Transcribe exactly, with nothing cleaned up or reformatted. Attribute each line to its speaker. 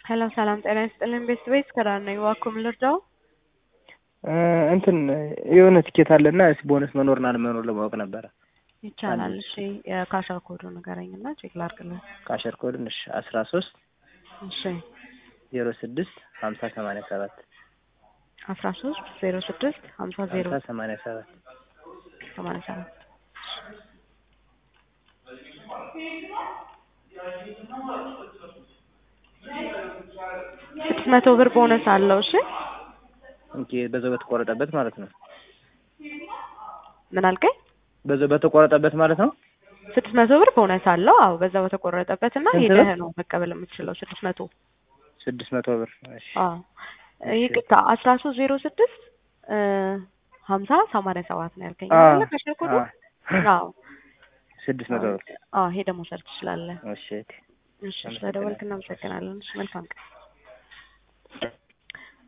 Speaker 1: Hello ሰላም ጤና ይስጥልኝ ቤተሰቤት ከዳር ነኝ ዋኩም ልርዳው
Speaker 2: እንትን የሆነ ትኬት አለና እስ ቦነስ መኖርና አለመኖር ለማወቅ ነበር
Speaker 1: ይቻላል እሺ የካሸር ኮዱ ንገረኝና ቼክ ላድርግልህ
Speaker 2: ካሸር ኮድ እሺ አስራ ሶስት
Speaker 1: እሺ
Speaker 2: ዜሮ ስድስት ሀምሳ ሰማንያ ሰባት
Speaker 1: አስራ ሶስት ዜሮ ስድስት ሀምሳ ዜሮ
Speaker 2: ሰማንያ ሰባት
Speaker 1: ሰማንያ ሰባት ስድስት መቶ ብር ቦነስ አለው እሺ
Speaker 2: ኦኬ በዛው በተቆረጠበት ማለት ነው
Speaker 1: ምን አልከኝ
Speaker 2: በዛው በተቆረጠበት ማለት ነው
Speaker 1: ስድስት መቶ ብር ቦነስ አለው አዎ በዛው በተቆረጠበትና ሄደህ ነው መቀበል የምትችለው ስድስት መቶ
Speaker 2: ስድስት መቶ ብር እሺ
Speaker 1: አዎ ይቅርታ አስራ ሶስት ዜሮ ስድስት ሀምሳ ሰማንያ ሰባት ነው ያልከኝ አይደል ከሸኮዱ አዎ
Speaker 2: ስድስት መቶ ብር
Speaker 1: አዎ ሄደህ መውሰድ ትችላለህ
Speaker 2: እሺ
Speaker 1: እሺ ስለደወልክ እናመሰግናለን እሺ መልካም ቀን